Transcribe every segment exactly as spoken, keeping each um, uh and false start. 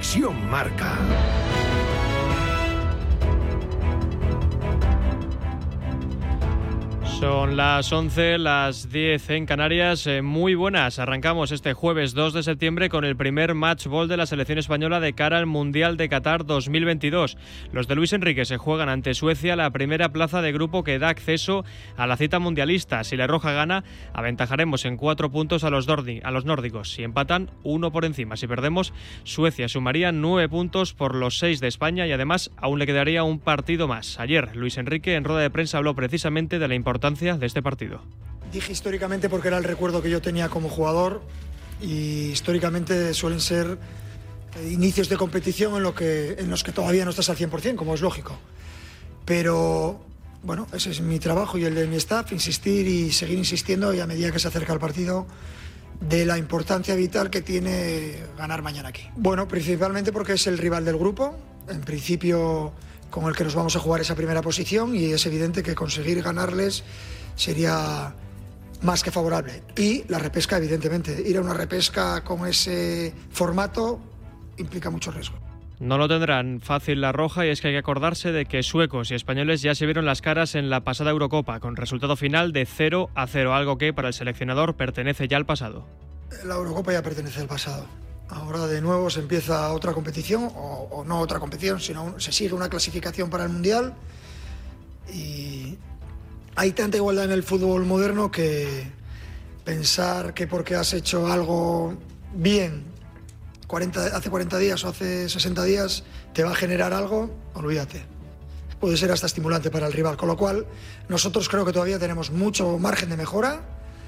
División Marca. Son las once, las diez en Canarias. Eh, muy buenas. Arrancamos este jueves dos de septiembre con el primer match ball de la selección española de cara al Mundial de Qatar dos mil veintidós. Los de Luis Enrique se juegan ante Suecia la primera plaza de grupo que da acceso a la cita mundialista. Si la Roja gana, aventajaremos en cuatro puntos a los, dordi, a los nórdicos. Si empatan, uno por encima. Si perdemos, Suecia sumaría nueve puntos por los seis de España y además aún le quedaría un partido más. Ayer, Luis Enrique en rueda de prensa habló precisamente de la importancia de este partido. Dije históricamente porque era el recuerdo que yo tenía como jugador y históricamente suelen ser inicios de competición en, lo que, en los que todavía no estás al cien por ciento, como es lógico. Pero bueno, ese es mi trabajo y el de mi staff, insistir y seguir insistiendo y a medida que se acerca el partido de la importancia vital que tiene ganar mañana aquí. Bueno, principalmente porque es el rival del grupo, en principio con el que nos vamos a jugar esa primera posición y es evidente que conseguir ganarles sería más que favorable. Y la repesca, evidentemente, ir a una repesca con ese formato implica mucho riesgo. No lo tendrán fácil la Roja y es que hay que acordarse de que suecos y españoles ya se vieron las caras en la pasada Eurocopa con resultado final de cero a cero, algo que para el seleccionador pertenece ya al pasado. La Eurocopa ya pertenece al pasado. Ahora de nuevo se empieza otra competición, o, o no otra competición, sino se sigue una clasificación para el Mundial y hay tanta igualdad en el fútbol moderno que pensar que porque has hecho algo bien cuarenta, hace cuarenta días o hace sesenta días te va a generar algo, olvídate. Puede ser hasta estimulante para el rival, con lo cual nosotros creo que todavía tenemos mucho margen de mejora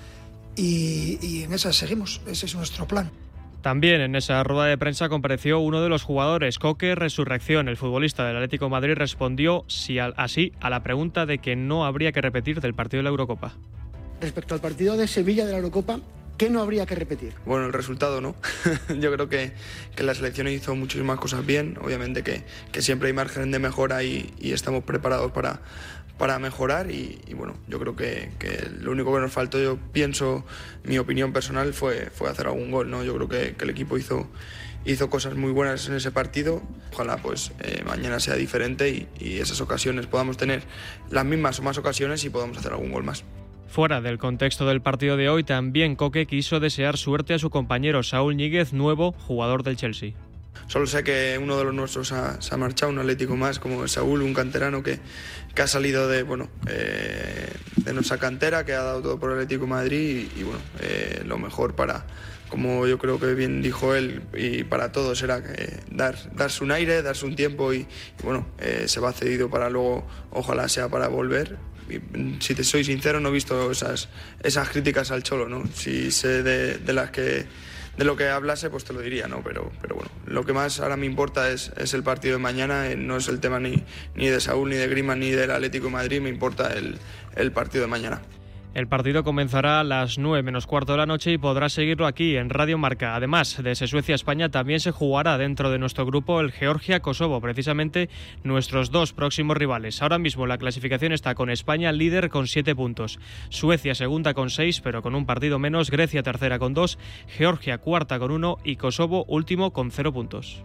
y, y en esa seguimos, ese es nuestro plan. También en esa rueda de prensa compareció uno de los jugadores, Coque Resurrección. El futbolista del Atlético de Madrid respondió sí, así a la pregunta de que no habría que repetir del partido de la Eurocopa. Respecto al partido de Sevilla de la Eurocopa, ¿qué no habría que repetir? Bueno, el resultado no. Yo creo que, que la selección hizo muchísimas cosas bien. Obviamente que, que siempre hay margen de mejora y, y estamos preparados para, para mejorar y, y bueno, yo creo que, que lo único que nos faltó, yo pienso, mi opinión personal fue, fue hacer algún gol, ¿no? Yo creo que, que el equipo hizo, hizo cosas muy buenas en ese partido. Ojalá pues eh, mañana sea diferente y, y esas ocasiones podamos tener las mismas o más ocasiones y podamos hacer algún gol más. Fuera del contexto del partido de hoy, también Coque quiso desear suerte a su compañero Saúl Ñíguez, nuevo jugador del Chelsea. Solo sé que uno de los nuestros ha, se ha marchado, un atlético más como Saúl, un canterano que, que ha salido de, bueno, eh, de nuestra cantera, que ha dado todo por el Atlético de Madrid y, y bueno, eh, lo mejor para, como yo creo que bien dijo él, y para todos era eh, dar, darse un aire, darse un tiempo y, y bueno, eh, se va cedido para luego, ojalá sea para volver. Y, si te soy sincero, no he visto esas, esas críticas al Cholo, ¿no? Si sé de, de las que de lo que hablase, pues te lo diría, ¿no? Pero, pero bueno, lo que más ahora me importa es, es el partido de mañana, eh, no es el tema ni, ni de Saúl, ni de Griezmann, ni del Atlético de Madrid, me importa el, el partido de mañana. El partido comenzará a las nueve menos cuarto de la noche y podrás seguirlo aquí en Radio Marca. Además de ese Suecia-España, también se jugará dentro de nuestro grupo el Georgia-Kosovo, precisamente nuestros dos próximos rivales. Ahora mismo la clasificación está con España líder con siete puntos, Suecia segunda con seis, pero con un partido menos, Grecia tercera con dos, Georgia cuarta con uno y Kosovo último con cero puntos.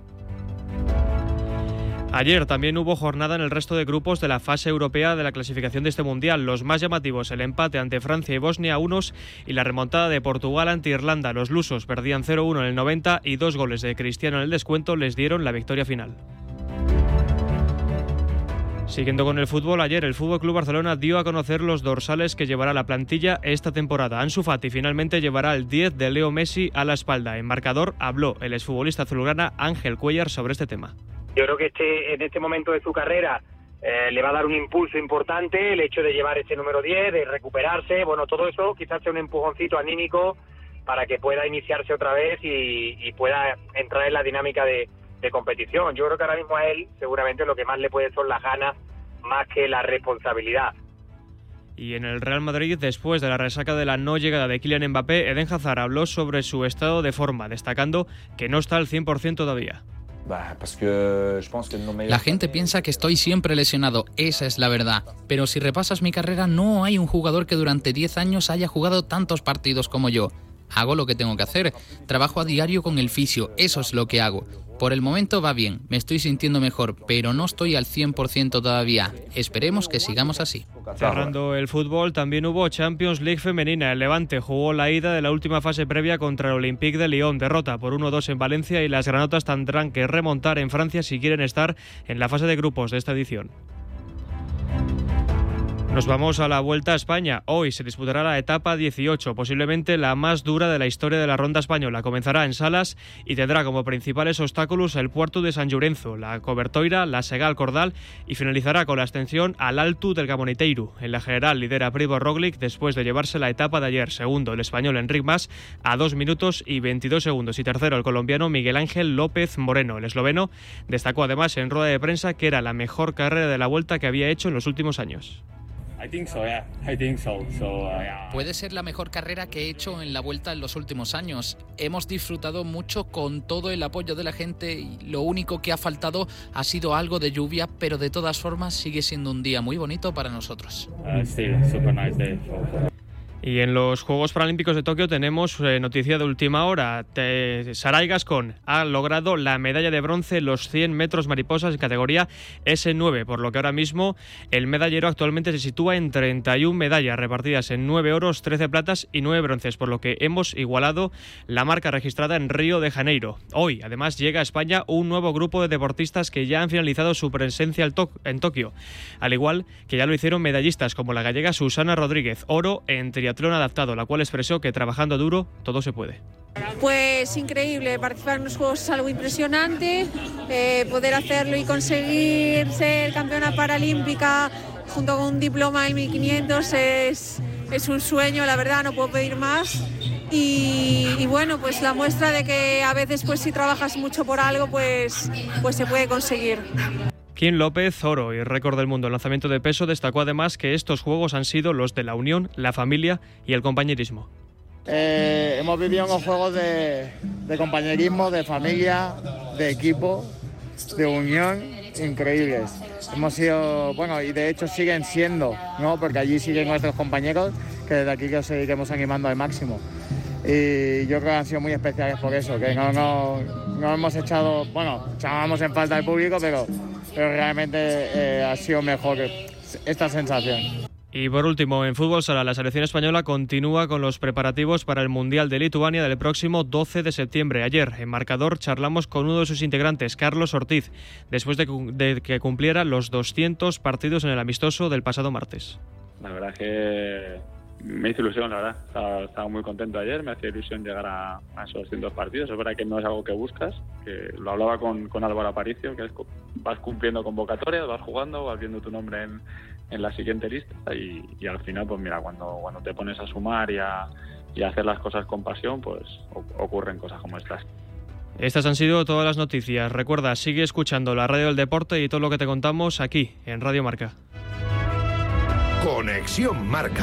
Ayer también hubo jornada en el resto de grupos de la fase europea de la clasificación de este Mundial. Los más llamativos, el empate ante Francia y Bosnia a unos y la remontada de Portugal ante Irlanda. Los lusos perdían cero uno en el noventa y dos goles de Cristiano en el descuento les dieron la victoria final. Siguiendo con el fútbol, ayer el F C Barcelona dio a conocer los dorsales que llevará la plantilla esta temporada. Ansu Fati finalmente llevará el diez de Leo Messi a la espalda. En marcador habló el exfutbolista azulgrana Ángel Cuéllar sobre este tema. Yo creo que este, en este momento de su carrera eh, le va a dar un impulso importante el hecho de llevar ese número diez, de recuperarse, bueno, todo eso quizás sea un empujoncito anímico para que pueda iniciarse otra vez y, y pueda entrar en la dinámica de, de competición. Yo creo que ahora mismo a él seguramente lo que más le puede son las ganas más que la responsabilidad. Y en el Real Madrid, después de la resaca de la no llegada de Kylian Mbappé, Eden Hazard habló sobre su estado de forma, destacando que no está al cien por ciento todavía. La gente piensa que estoy siempre lesionado, esa es la verdad. Pero si repasas mi carrera, no hay un jugador que durante diez años haya jugado tantos partidos como yo. Hago lo que tengo que hacer, trabajo a diario con el fisio, eso es lo que hago. Por el momento va bien, me estoy sintiendo mejor, pero no estoy al cien por ciento todavía. Esperemos que sigamos así. Cerrando el fútbol, también hubo Champions League femenina. El Levante jugó la ida de la última fase previa contra el Olympique de Lyon. Derrota por uno dos en Valencia y las granotas tendrán que remontar en Francia si quieren estar en la fase de grupos de esta edición. Nos vamos a la Vuelta a España. Hoy se disputará la etapa dieciocho, posiblemente la más dura de la historia de la Ronda Española. Comenzará en Salas y tendrá como principales obstáculos el puerto de San Llorenzo, la Cobertoira, la Segal-Cordal y finalizará con la ascensión al Alto del Gamoniteiro. En la general lidera Primož Roglič después de llevarse la etapa de ayer. Segundo el español Enric Mas a dos minutos y veintidós segundos. Y tercero el colombiano Miguel Ángel López Moreno. El esloveno destacó además en rueda de prensa que era la mejor carrera de la Vuelta que había hecho en los últimos años. I think so, yeah. I think so. So, uh, yeah. Puede ser la mejor carrera que he hecho en la Vuelta en los últimos años. Hemos disfrutado mucho con todo el apoyo de la gente y lo único que ha faltado ha sido algo de lluvia, pero de todas formas sigue siendo un día muy bonito para nosotros. Uh, still, super nice day. So. Y en los Juegos Paralímpicos de Tokio tenemos eh, noticia de última hora. Te, Saray Gascón ha logrado la medalla de bronce en los cien metros mariposas en categoría ese nueve, por lo que ahora mismo el medallero actualmente se sitúa en treinta y una medallas repartidas en nueve oros, trece platas y nueve bronces, por lo que hemos igualado la marca registrada en Río de Janeiro. Hoy, además, llega a España un nuevo grupo de deportistas que ya han finalizado su presencia en Tokio, al igual que ya lo hicieron medallistas como la gallega Susana Rodríguez, oro en triatlón adaptado, la cual expresó que trabajando duro todo se puede. Pues increíble, participar en los Juegos es algo impresionante, eh, poder hacerlo y conseguir ser campeona paralímpica junto con un diploma en mil quinientos es, es un sueño, la verdad, no puedo pedir más. Y, y bueno, pues la muestra de que a veces pues si trabajas mucho por algo pues, pues se puede conseguir. Kim López, oro y récord del mundo en lanzamiento de peso, destacó además que estos juegos han sido los de la unión, la familia y el compañerismo. Eh, hemos vivido unos juegos de, de compañerismo, de familia, de equipo, de unión, increíbles. Hemos sido, bueno, y de hecho siguen siendo, ¿no? Porque allí siguen nuestros compañeros, que desde aquí que os seguiremos animando al máximo. Y yo creo que han sido muy especiales por eso, que no, no, no hemos echado, bueno, echábamos en falta al público, pero, pero realmente eh, ha sido mejor esta sensación. Y por último, en fútbol sala, la selección española continúa con los preparativos para el Mundial de Lituania del próximo doce de septiembre. Ayer, en Marcador, charlamos con uno de sus integrantes, Carlos Ortiz, después de, de que cumpliera los doscientos partidos en el amistoso del pasado martes. La verdad es que me hizo ilusión, la verdad. Estaba, estaba muy contento ayer, me hacía ilusión llegar a, a esos doscientos partidos. Es verdad que no es algo que buscas, que lo hablaba con, con Álvaro Aparicio, que es, vas cumpliendo convocatorias, vas jugando, vas viendo tu nombre en, en la siguiente lista y, y al final, pues mira, cuando, cuando te pones a sumar y a, y a hacer las cosas con pasión, pues ocurren cosas como estas. Estas han sido todas las noticias. Recuerda, sigue escuchando la radio del deporte y todo lo que te contamos aquí, en Radio Marca. Conexión Marca.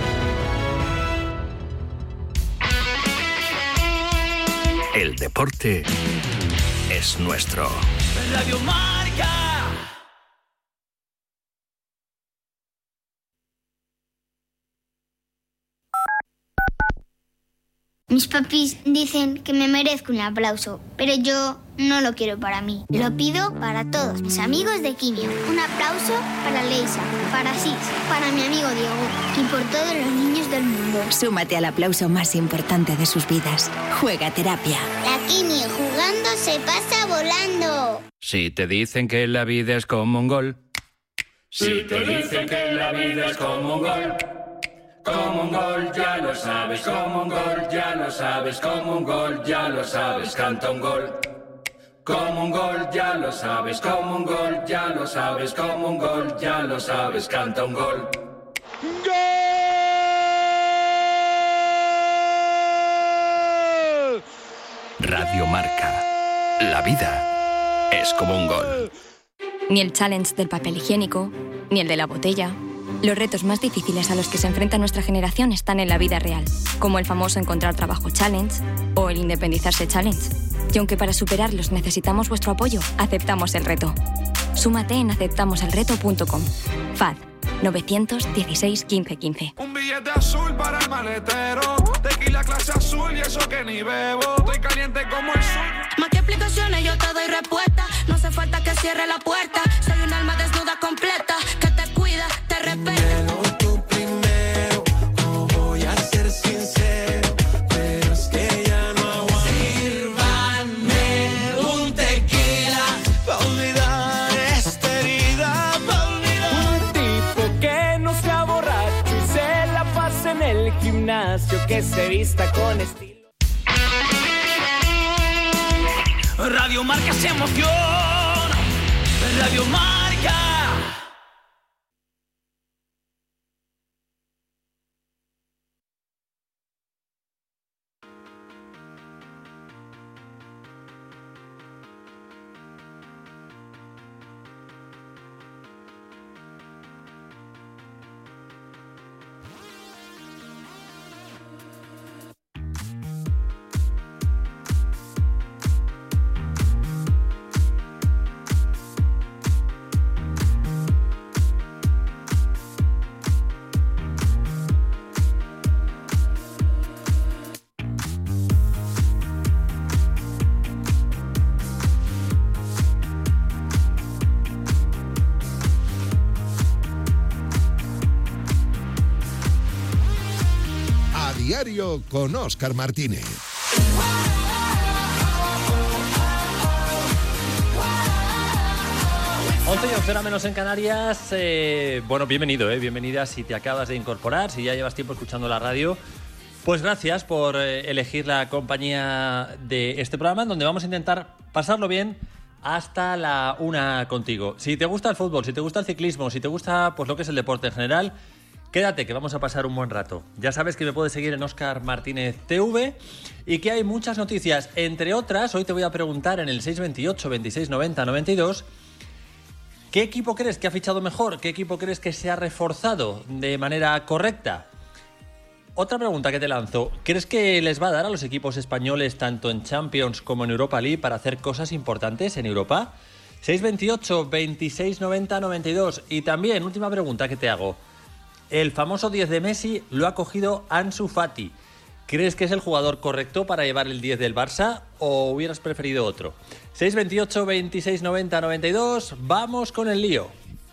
El deporte es nuestro. Radio Marca. Mis papis dicen que me merezco un aplauso, pero yo no lo quiero para mí. Lo pido para todos mis amigos de quimio. Un aplauso para Leisa, para Sis, para mi amigo Diego y por todos los niños del mundo. Súmate al aplauso más importante de sus vidas. Juega Terapia. La quimio jugando se pasa volando. Si te dicen que la vida es como un gol. Si te dicen que la vida es como un gol. Como un gol, ya lo sabes, como un gol, ya lo sabes, como un gol, ya lo sabes, canta un gol. Como un gol, ya lo sabes, como un gol, ya lo sabes, como un gol, ya lo sabes, canta un gol. ¡Gol! Radio Marca. La vida es como un gol. Ni el challenge del papel higiénico, ni el de la botella. Los retos más difíciles a los que se enfrenta nuestra generación están en la vida real, como el famoso Encontrar Trabajo Challenge o el Independizarse Challenge. Y aunque para superarlos necesitamos vuestro apoyo, aceptamos el reto. Súmate en aceptamos el reto punto com. F A D nueve uno seis, uno cinco uno cinco. Un billete azul para el maletero, tequila clase azul y eso que ni bebo, estoy caliente como el sol. Más que explicaciones yo te doy respuesta. No hace falta que cierre la puerta. Soy un alma desnuda completa que te cuida, te respeta. Que se vista con estilo. Radio Marca se emociona. Radio Marca. Diario con Óscar Martínez. once y once menos en Canarias. Eh, bueno, bienvenido, eh, bienvenida si te acabas de incorporar, si ya llevas tiempo escuchando la radio. Pues gracias por eh, elegir la compañía de este programa, en donde vamos a intentar pasarlo bien hasta la una contigo. Si te gusta el fútbol, si te gusta el ciclismo, si te gusta pues lo que es el deporte en general, quédate, que vamos a pasar un buen rato. Ya sabes que me puedes seguir en Óscar Martínez T V y que hay muchas noticias. Entre otras, hoy te voy a preguntar en el seis veintiocho, veintiséis noventa, noventa y dos, ¿qué equipo crees que ha fichado mejor? ¿Qué equipo crees que se ha reforzado de manera correcta? Otra pregunta que te lanzo, ¿crees que les va a dar a los equipos españoles tanto en Champions como en Europa League para hacer cosas importantes en Europa? seis veintiocho, veintiséis noventa, noventa y dos. Y también, última pregunta que te hago. El famoso diez de Messi lo ha cogido Ansu Fati. ¿Crees que es el jugador correcto para llevar el diez del Barça o hubieras preferido otro? seis veintiocho, veintiséis noventa, noventa y dos. Vamos con el lío.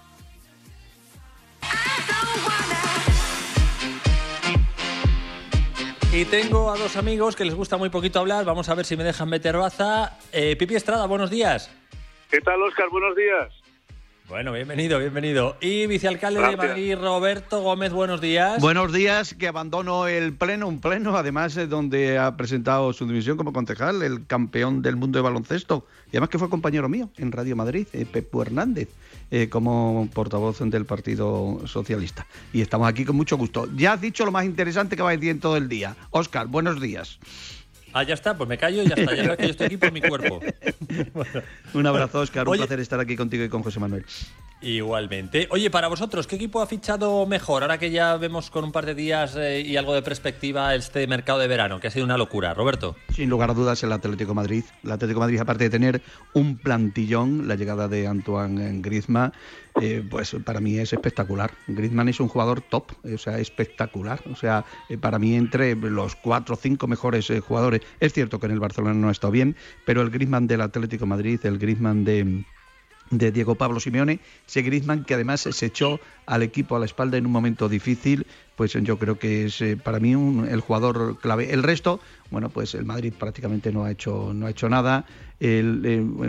Y tengo a dos amigos que les gusta muy poquito hablar. Vamos a ver si me dejan meter baza. Eh, Pipi Estrada, buenos días. ¿Qué tal, Óscar? Buenos días. Bueno, bienvenido, bienvenido. Y vicealcalde Gracias. de Madrid, Roberto Gómez, buenos días. Buenos días, que abandono el pleno, un pleno, además eh, donde ha presentado su dimisión como concejal, el campeón del mundo de baloncesto, y además que fue compañero mío en Radio Madrid, eh, Pepu Hernández, eh, como portavoz del Partido Socialista. Y estamos aquí con mucho gusto. Ya has dicho lo más interesante que va a decir en todo el día. Óscar, buenos días. Ah, ya está, pues me callo y ya está. Ya sabes que yo estoy aquí por mi cuerpo. Bueno, un abrazo, Óscar. Oye, un placer estar aquí contigo y con José Manuel. Igualmente. Oye, para vosotros, ¿qué equipo ha fichado mejor? Ahora que ya vemos con un par de días eh, y algo de perspectiva este mercado de verano, que ha sido una locura. Roberto. Sin lugar a dudas, el Atlético de Madrid. El Atlético de Madrid, aparte de tener un plantillón, la llegada de Antoine Griezmann, eh, pues para mí es espectacular. Griezmann es un jugador top, o sea, espectacular. O sea, eh, para mí entre los cuatro o cinco mejores eh, jugadores. Es cierto que en el Barcelona no ha estado bien, pero el Griezmann del Atlético de Madrid, el Griezmann de... de Diego Pablo Simeone, ese Griezmann que además se echó al equipo a la espalda en un momento difícil, pues yo creo que es eh, para mí un, el jugador clave. El resto, bueno, pues el Madrid prácticamente no ha hecho no ha hecho nada. El,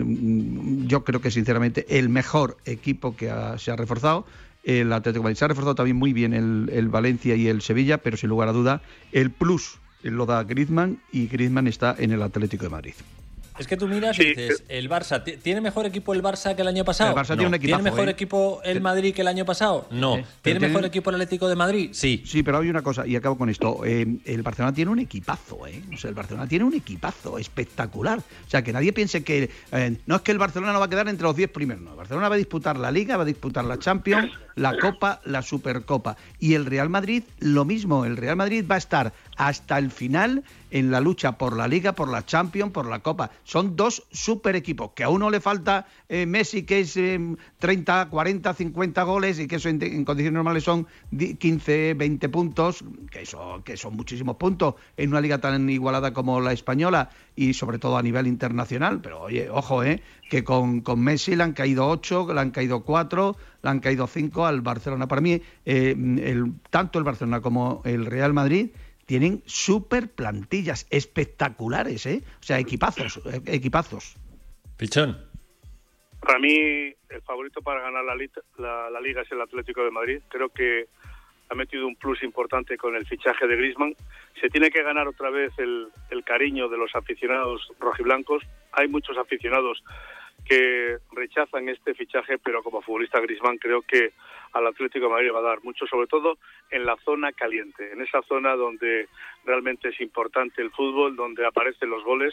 eh, yo creo que sinceramente el mejor equipo que ha, se ha reforzado, el Atlético de Madrid. Se ha reforzado también muy bien el, el Valencia y el Sevilla, pero sin lugar a duda el plus lo da Griezmann, y Griezmann está en el Atlético de Madrid. Es que tú miras y Sí. dices, el Barça, ¿tiene mejor equipo el Barça que el año pasado? El Barça No. tiene un equipazo, ¿Tiene mejor ¿eh? equipo el Madrid que el año pasado? No. Eh, ¿Tiene pero mejor tiene- equipo el Atlético de Madrid? Sí. Sí, pero hay una cosa, y acabo con esto. Eh, el Barcelona tiene un equipazo, ¿eh? O sea, el Barcelona tiene un equipazo espectacular. O sea, que nadie piense que... eh, no es que el Barcelona no va a quedar entre los diez primeros, no. El Barcelona va a disputar la Liga, va a disputar la Champions, la Copa, la Supercopa. Y el Real Madrid, lo mismo. El Real Madrid va a estar hasta el final en la lucha por la Liga, por la Champions, por la Copa. Son dos super equipos, que a uno le falta eh, Messi, que es eh, treinta, cuarenta, cincuenta goles, y que eso en, en condiciones normales son quince, veinte puntos, que, eso, que son muchísimos puntos en una liga tan igualada como la española, y sobre todo a nivel internacional. Pero oye, ojo, eh, que con, con Messi le han caído ocho, le han caído cuatro, le han caído cinco al Barcelona. Para mí, eh, el, tanto el Barcelona como el Real Madrid tienen súper plantillas espectaculares, ¿eh? O sea, equipazos, equipazos. Pichón. Para mí, el favorito para ganar la, la, la Liga es el Atlético de Madrid. Creo que ha metido un plus importante con el fichaje de Griezmann. Se tiene que ganar otra vez el, el cariño de los aficionados rojiblancos. Hay muchos aficionados que rechazan este fichaje, pero como futbolista Griezmann creo que al Atlético de Madrid va a dar mucho, sobre todo en la zona caliente, en esa zona donde realmente es importante el fútbol, donde aparecen los goles,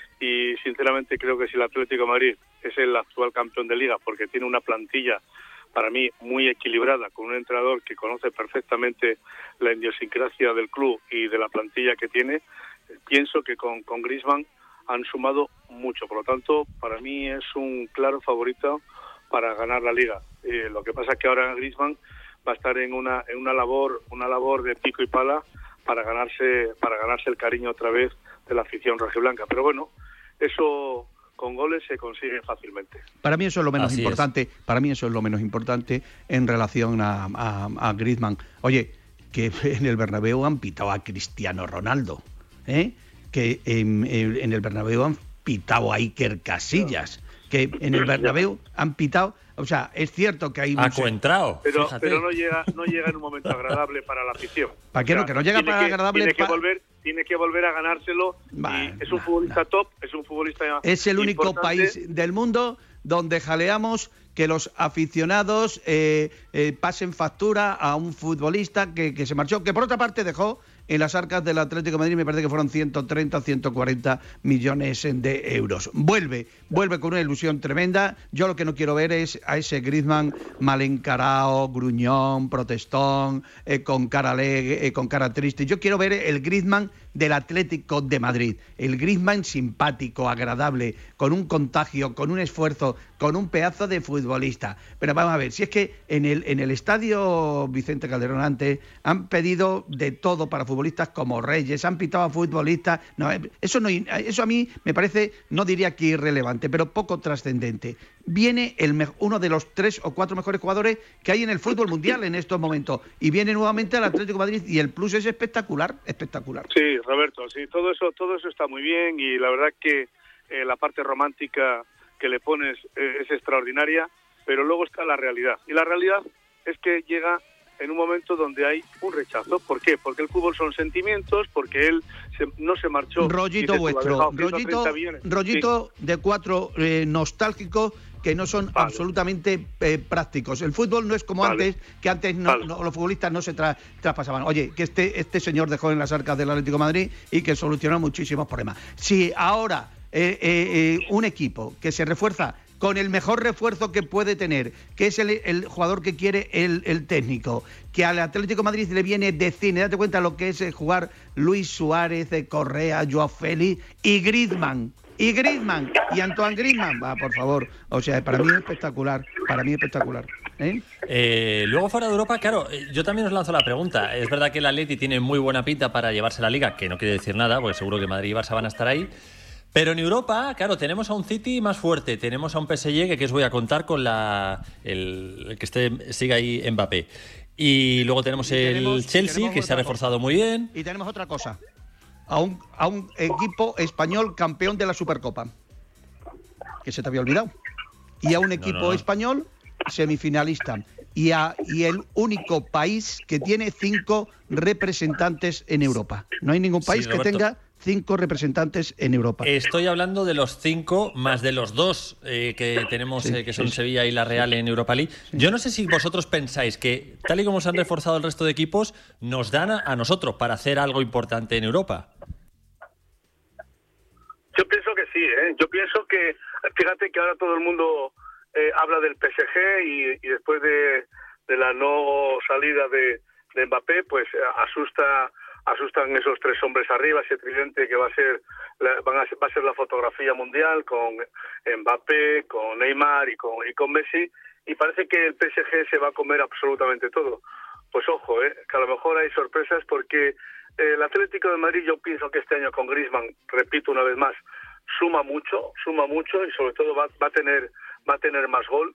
y sinceramente creo que si el Atlético de Madrid es el actual campeón de Liga, porque tiene una plantilla para mí muy equilibrada, con un entrenador que conoce perfectamente la idiosincrasia del club y de la plantilla que tiene, pienso que con, con Griezmann han sumado mucho. Por lo tanto, para mí es un claro favorito para ganar la Liga. Eh, lo que pasa es que ahora Griezmann va a estar en una en una labor una labor de pico y pala para ganarse para ganarse el cariño otra vez de la afición rojiblanca. Pero bueno, eso con goles se consigue fácilmente. Para mí eso es lo menos Así importante. Es. Para mí eso es lo menos importante en relación a, a, a Griezmann. Oye, que en el Bernabéu han pitado a Cristiano Ronaldo, ¿eh? Que en, en el Bernabéu han pitado a Iker Casillas, que en el Bernabéu han pitado, o sea, es cierto que hay ha cuentrado, pero pero no llega no llega en un momento agradable para la afición. ¿Para qué? O sea, no, que no llega para que, agradable. Tiene pa... que volver, tiene que volver a ganárselo. Bah, y es un futbolista nah. top, es un futbolista. Es el único importante. país del mundo donde jaleamos que los aficionados eh, eh, pasen factura a un futbolista que, que se marchó, que por otra parte dejó en las arcas del Atlético de Madrid, me parece que fueron ciento treinta, ciento cuarenta millones de euros. Vuelve, vuelve con una ilusión tremenda. Yo lo que no quiero ver es a ese Griezmann mal encarado, gruñón, protestón, eh, con cara alegre, eh, con cara triste. Yo quiero ver el Griezmann del Atlético de Madrid, el Griezmann simpático, agradable, con un contagio, con un esfuerzo, con un pedazo de futbolista. Pero vamos a ver, si es que en el, en el estadio Vicente Calderón antes han pedido de todo para futbolistas como Reyes, han pitado a futbolistas, no, eso no, eso a mí me parece, no diría que irrelevante, pero poco trascendente. Viene el me- uno de los tres o cuatro mejores jugadores que hay en el fútbol mundial en estos momentos, y viene nuevamente al Atlético de Madrid, y el plus es espectacular, espectacular. Sí, Roberto, sí, todo eso, todo eso está muy bien, y la verdad que eh, la parte romántica que le pones eh, es extraordinaria, pero luego está la realidad, y la realidad es que llega en un momento donde hay un rechazo. ¿Por qué? Porque el fútbol son sentimientos, porque él se, no se marchó. Rollito se vuestro, rollito, rollito sí. de cuatro eh, nostálgico, que no son vale. absolutamente eh, prácticos. El fútbol no es como vale. antes, que antes no, vale. no, los futbolistas no se tra- traspasaban. Oye, que este, este señor dejó en las arcas del Atlético de Madrid y que solucionó muchísimos problemas. Si ahora eh, eh, eh, un equipo que se refuerza con el mejor refuerzo que puede tener, que es el, el jugador que quiere el, el técnico, que al Atlético de Madrid le viene de cine, date cuenta lo que es jugar Luis Suárez, Correa, Joao Félix y Griezmann, y Griezmann, y Antoine Griezmann, va, por favor, o sea, para mí es espectacular, para mí es espectacular. ¿Eh? Eh, luego fuera de Europa, claro, yo también os lanzo la pregunta. Es verdad que el Atleti tiene muy buena pinta para llevarse la Liga, que no quiere decir nada, porque seguro que Madrid y Barça van a estar ahí. Pero en Europa, claro, tenemos a un City más fuerte, tenemos a un P S G que, que os voy a contar con la el, el que esté siga ahí Mbappé. Y luego tenemos y el tenemos, Chelsea, tenemos que se ha reforzado cosa. muy bien. Y tenemos otra cosa, a un, a un equipo español campeón de la Supercopa, que se te había olvidado. Y a un equipo no, no, no. español semifinalista. Y, a, y el único país que tiene cinco representantes en Europa. No hay ningún país sí, que tenga cinco representantes en Europa. Estoy hablando de los cinco más de los dos eh, que tenemos, sí, eh, que son sí, Sevilla y la Real en Europa League. Sí. Yo no sé si vosotros pensáis que, tal y como se han reforzado el resto de equipos, nos dan a, a nosotros para hacer algo importante en Europa. Yo pienso que sí, ¿eh? Yo pienso que, fíjate que ahora todo el mundo eh, habla del P S G y, y después de, de la no salida de, de Mbappé, pues asusta asustan esos tres hombres arriba, ese tridente que va a ser la, van a ser, va a ser la fotografía mundial con Mbappé, con Neymar y con, y con Messi, y parece que el P S G se va a comer absolutamente todo. Pues ojo, eh, que a lo mejor hay sorpresas porque eh, el Atlético de Madrid, yo pienso que este año con Griezmann, repito una vez más, suma mucho, suma mucho y sobre todo va, va a tener va a tener más gol.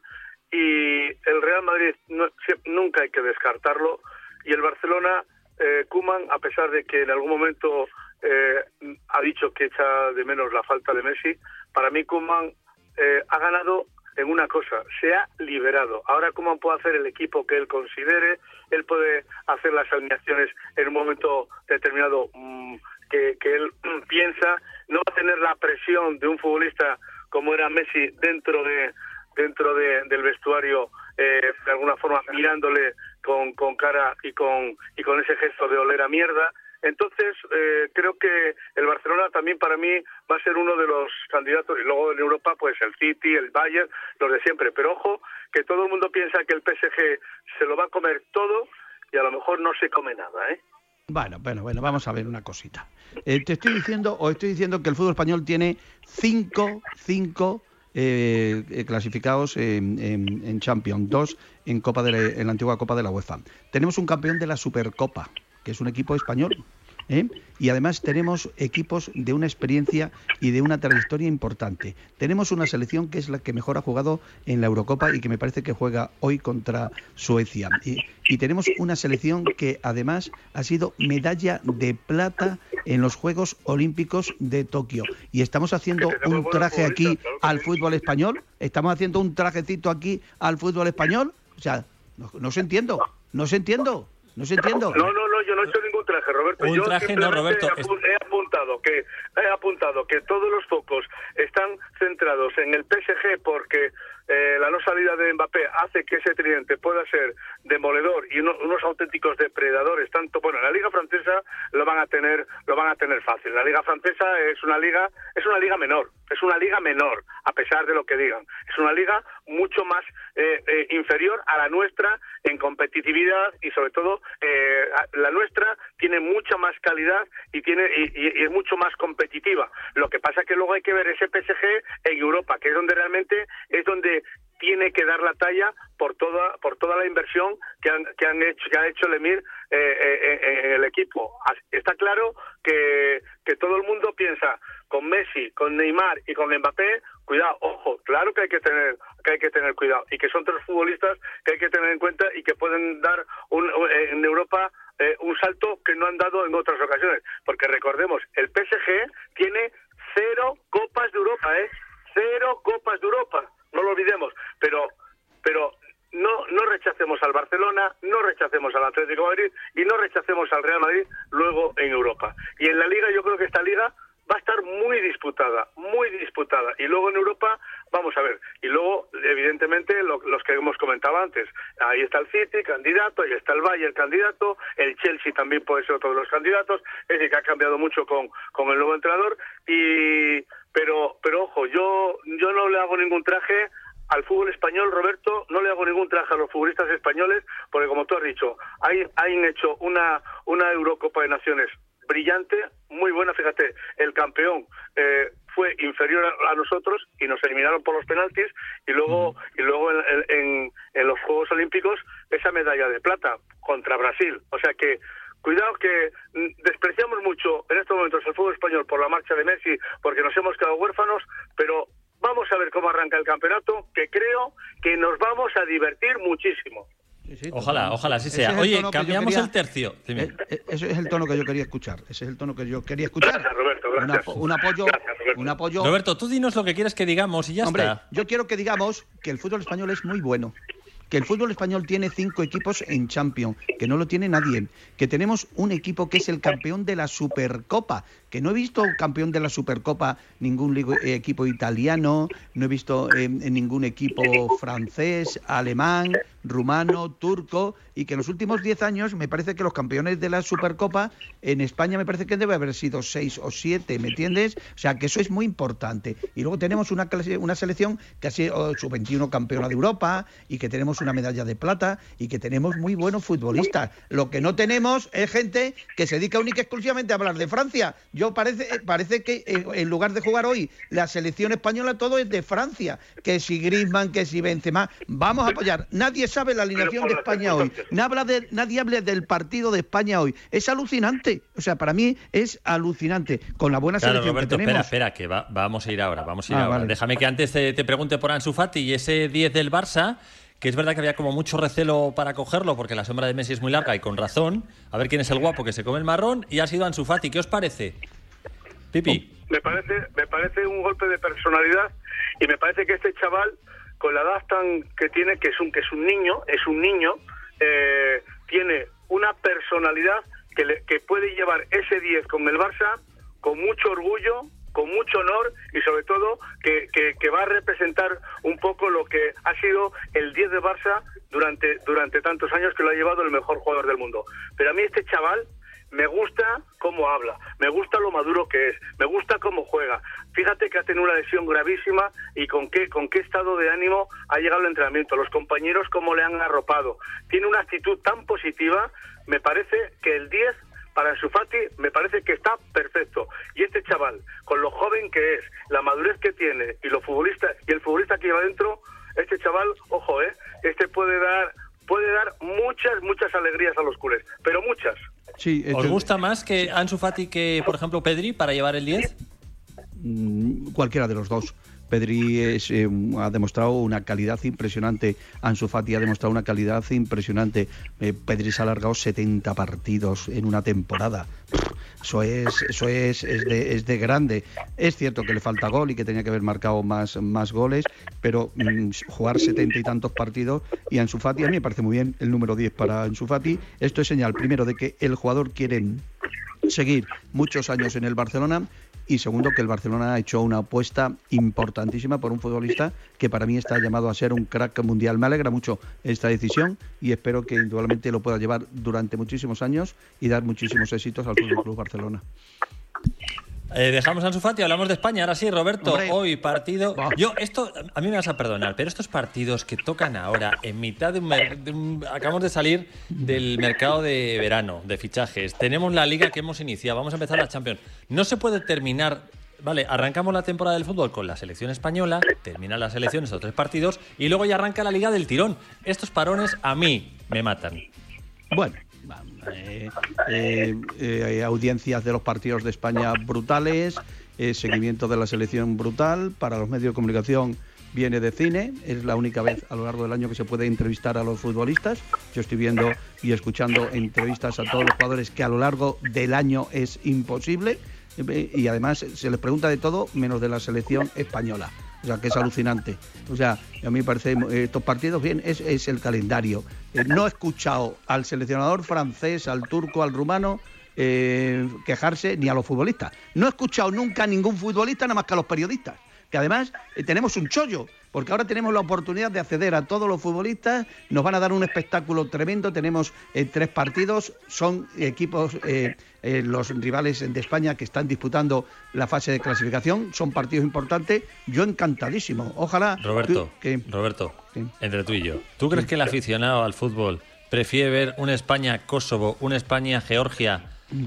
Y el Real Madrid no, nunca hay que descartarlo, y el Barcelona, eh, Koeman, a pesar de que en algún momento eh, ha dicho que echa de menos la falta de Messi, para mí Koeman eh, ha ganado en una cosa, se ha liberado. Ahora Koeman puede hacer el equipo que él considere, él puede hacer las alineaciones en un momento determinado mmm, que, que él mmm, piensa, no va a tener la presión de un futbolista como era Messi dentro de dentro de, del vestuario, eh, de alguna forma mirándole con, con cara y con y con ese gesto de oler a mierda. Entonces, eh, creo que el Barcelona también para mí va a ser uno de los candidatos, y luego en Europa pues el City, el Bayern, los de siempre. Pero ojo, que todo el mundo piensa que el P S G se lo va a comer todo y a lo mejor no se come nada, ¿eh? Bueno, bueno, bueno, vamos a ver una cosita. Eh, te estoy diciendo, o estoy diciendo que el fútbol español tiene cinco, cinco eh, eh, clasificados en, en, en Champions, dos en Copa de la, en la antigua Copa de la UEFA. Tenemos un campeón de la Supercopa, que es un equipo español, ¿eh? Y además tenemos equipos de una experiencia y de una trayectoria importante. Tenemos una selección que es la que mejor ha jugado en la Eurocopa y que me parece que juega hoy contra Suecia. Y, y tenemos una selección que además ha sido medalla de plata en los Juegos Olímpicos de Tokio. Y estamos haciendo un traje aquí al fútbol español. Estamos haciendo un trajecito aquí al fútbol español. O sea, no, no se entiendo, no se entiendo. No se entiendo. No, no, no, yo no he hecho ningún traje, Roberto. Un yo traje no, Roberto. He, apu he apuntado que he apuntado que todos los focos están centrados en el P S G porque eh, la no salida de Mbappé hace que ese tridente pueda ser demoledor y uno, unos auténticos depredadores. Tanto, bueno, en la Liga Francesa lo van a tener, lo van a tener fácil. La Liga Francesa es una liga, es una liga menor, es una liga menor, a pesar de lo que digan. Es una liga mucho más eh, eh, inferior a la nuestra en competitividad y sobre todo eh, la nuestra tiene mucha más calidad y tiene y, y, y es mucho más competitiva. Lo que pasa es que luego hay que ver ese P S G en Europa, que es donde realmente es donde tiene que dar la talla por toda por toda la inversión que han que han hecho que ha hecho el Emir eh, eh, en el equipo. Está claro que que todo el mundo piensa con Messi, con Neymar y con Mbappé, cuidado, ojo, claro que hay que tener que hay que tener cuidado y que son tres futbolistas que hay que tener en cuenta y que pueden dar un, en Europa eh, un salto que no han dado en otras ocasiones, porque recordemos, el P S G tiene cero copas de Europa, ¿eh? Cero copas de Europa, no lo olvidemos, pero pero no no rechacemos al Barcelona, no rechacemos al Atlético de Madrid y no rechacemos al Real Madrid luego en Europa. Y en la Liga yo creo que esta Liga va a estar muy disputada, muy disputada. Y luego en Europa, vamos a ver, y luego, evidentemente, lo, los que hemos comentado antes, ahí está el City, candidato, ahí está el Bayern, candidato, el Chelsea también puede ser otro de los candidatos, es decir, que ha cambiado mucho con, con el nuevo entrenador, y pero pero ojo, yo yo no le hago ningún traje al fútbol español, Roberto, no le hago ningún traje a los futbolistas españoles, porque como tú has dicho, hay, han hecho una, una Eurocopa de Naciones brillante, muy buena, fíjate, el campeón eh, fue inferior a, a nosotros y nos eliminaron por los penaltis y luego y luego en, en, en los Juegos Olímpicos esa medalla de plata contra Brasil, o sea que cuidado que despreciamos mucho en estos momentos el fútbol español por la marcha de Messi, porque nos hemos quedado huérfanos, pero vamos a ver cómo arranca el campeonato, que creo que nos vamos a divertir muchísimo. Sí, sí, ojalá, ojalá así sea. Oye, cambiamos quería, el tercio. Dime. Eh, ese es el tono que yo quería escuchar. Ese es el tono que yo quería escuchar. Gracias, Roberto, gracias. Una, un apoyo, gracias, Roberto. un apoyo. Roberto, tú dinos lo que quieres que digamos y ya Hombre, está. Yo quiero que digamos que el fútbol español es muy bueno. Que el fútbol español tiene cinco equipos en Champions, que no lo tiene nadie, que tenemos un equipo que es el campeón de la Supercopa, que no he visto campeón de la Supercopa ningún equipo italiano, no he visto eh, ningún equipo francés, alemán, rumano, turco, y que en los últimos diez años me parece que los campeones de la Supercopa en España me parece que debe haber sido seis o siete, ¿me entiendes? O sea, que eso es muy importante. Y luego tenemos una, clase, una selección que ha sido sub veintiuno campeona de Europa y que tenemos una medalla de plata y que tenemos muy buenos futbolistas. Lo que no tenemos es gente que se dedica única y exclusivamente a hablar de Francia. Yo parece, parece que en lugar de jugar hoy la selección española todo es de Francia, que si Griezmann, que si Benzema, vamos a apoyar. Nadie sabe la alineación de España hoy. Nadie habla, de, nadie habla del partido de España hoy. Es alucinante. O sea, para mí es alucinante. Con la buena claro, selección Roberto, que tenemos. espera, espera, que va, vamos a ir ahora. Vamos a ir Ah, ahora. vale. Déjame que antes te, te pregunte por Ansu Fati y ese diez del Barça, que es verdad que había como mucho recelo para cogerlo porque la sombra de Messi es muy larga y con razón. A ver quién es el guapo que se come el marrón, y ha sido Ansu Fati. ¿Qué os parece? Pipi. Me parece, me parece un golpe de personalidad, y me parece que este chaval, con la edad tan que tiene, que es un que es un niño, es un niño, eh, tiene una personalidad que, le, que puede llevar ese diez con el Barça con mucho orgullo, con mucho honor, y sobre todo que, que, que va a representar un poco lo que ha sido el diez de Barça durante, durante tantos años, que lo ha llevado el mejor jugador del mundo. Pero a mí este chaval me gusta cómo habla, me gusta lo maduro que es, me gusta cómo juega. Fíjate que ha tenido una lesión gravísima y con qué, con qué estado de ánimo ha llegado al entrenamiento, los compañeros cómo le han arropado. Tiene una actitud tan positiva, me parece que el diez para Ansu Fati me parece que está perfecto. Y este chaval, con lo joven que es, la madurez que tiene y lo futbolista y el futbolista que lleva dentro, este chaval, ojo, eh, este puede dar puede dar muchas muchas alegrías a los culés, pero muchas. Sí, ¿Os gusta más que Ansu Fati que, por ejemplo, Pedri para llevar el diez? Cualquiera de los dos. Pedri es, eh, ha demostrado una calidad impresionante. Ansu Fati ha demostrado una calidad impresionante. Eh, Pedri se ha alargado setenta partidos en una temporada. Eso es, eso es, es, de, es de grande. Es cierto que le falta gol y que tenía que haber marcado más, más goles, pero mmm, jugar setenta y tantos partidos. Y Ansu Fati, a mí me parece muy bien el número diez para Ansu Fati. Esto es señal, primero, de que el jugador quiere seguir muchos años en el Barcelona, y segundo, que el Barcelona ha hecho una apuesta importantísima por un futbolista que para mí está llamado a ser un crack mundial. Me alegra mucho esta decisión y espero que indudablemente lo pueda llevar durante muchísimos años y dar muchísimos éxitos al Fútbol Club Barcelona. Eh, dejamos a Ansu Fati, hablamos de España. Ahora sí, Roberto, Hombre. hoy partido... Yo, esto, a mí me vas a perdonar, pero estos partidos que tocan ahora, en mitad de un, mer- de un... Acabamos de salir del mercado de verano, de fichajes. Tenemos la Liga que hemos iniciado, vamos a empezar la Champions. No se puede terminar... Vale, arrancamos la temporada del fútbol con la selección española, terminan las elecciones, estos tres partidos, y luego ya arranca la Liga del tirón. Estos parones a mí me matan. Bueno... Eh, eh, eh, audiencias de los partidos de España brutales, eh, seguimiento de la selección brutal. Para los medios de comunicación viene de cine, es la única vez a lo largo del año que se puede entrevistar a los futbolistas. Yo estoy viendo y escuchando entrevistas a todos los jugadores, que a lo largo del año es imposible, eh, y además se les pregunta de todo menos de la selección española. O sea, que es alucinante. O sea, a mí me parece, eh, estos partidos, bien, es, es el calendario. Eh, no he escuchado al seleccionador francés, al turco, al rumano, eh, quejarse, ni a los futbolistas. No he escuchado nunca a ningún futbolista, nada más que a los periodistas. Que además eh, tenemos un chollo, porque ahora tenemos la oportunidad de acceder a todos los futbolistas, nos van a dar un espectáculo tremendo. Tenemos eh, tres partidos, son equipos, eh, eh, los rivales de España que están disputando la fase de clasificación, son partidos importantes. Yo encantadísimo, ojalá... Roberto, que, Roberto, sí. entre tú y yo, ¿tú crees que el aficionado al fútbol prefiere ver una España-Kosovo, una España-Georgia,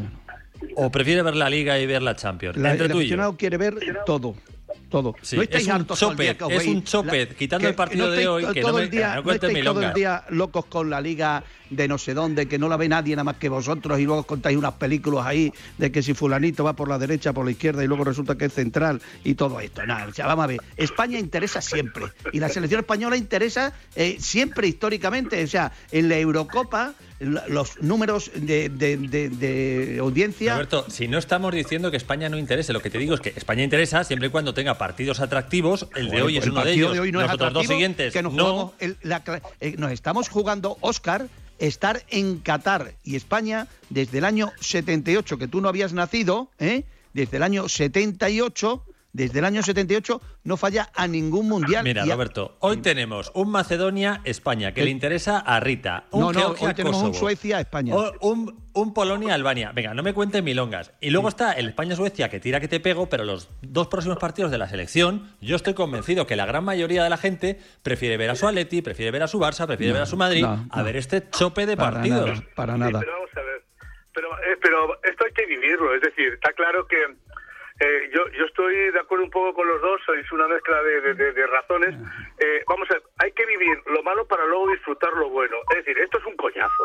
o prefiere ver la Liga y ver la Champions? La, entre el tú y yo. aficionado quiere ver todo. Todo. Sí, no estáis es un hartos todo el día chopet, que os es un veis chopet, la- quitando que el partido no de estáis hoy, que todo no me- el día, no no cuentes estáis todo el milongas. día locos con la liga de no sé dónde, que no la ve nadie nada más que vosotros, y luego contáis unas películas ahí de que si fulanito va por la derecha, por la izquierda, y luego resulta que es central y todo esto. Nada, o sea, vamos a ver, España interesa siempre y la selección española interesa eh, siempre históricamente. O sea, en la Eurocopa la- los números de, de, de, de audiencia... Roberto, si no estamos diciendo que España no interese, lo que te digo es que España interesa siempre y cuando tenga partidos atractivos. El de Bueno, hoy pues es el uno de partido ellos. de hoy no es Los otros dos atractivo, siguientes que nos, no. jugamos el- la cla- eh, nos estamos jugando, Óscar, estar en Qatar y España desde el año setenta y ocho, que tú no habías nacido, ¿eh? Desde el año setenta y ocho desde el año setenta y ocho no falla a ningún mundial. Mira, y a... Roberto, hoy tenemos un Macedonia-España que ¿Eh? le interesa a Rita, un no, no, Georgia-Kosovo, hoy tenemos un Suecia-España. Un, un Polonia-Albania. Venga, no me cuentes milongas. Y luego está el España-Suecia, que tira que te pego, pero los dos próximos partidos de la selección, yo estoy convencido que la gran mayoría de la gente prefiere ver a su Atleti, prefiere ver a su Barça, prefiere no, ver a su Madrid, no, a no. ver este chope de para partidos. Nada, para nada. Sí, pero vamos a ver. Pero, eh, pero esto hay que vivirlo, es decir, está claro que eh, yo, yo estoy de acuerdo un poco con los dos, sois una mezcla de, de, de, de razones. Eh, vamos a ver, hay que vivir lo malo para luego disfrutar lo bueno. Es decir, esto es un coñazo.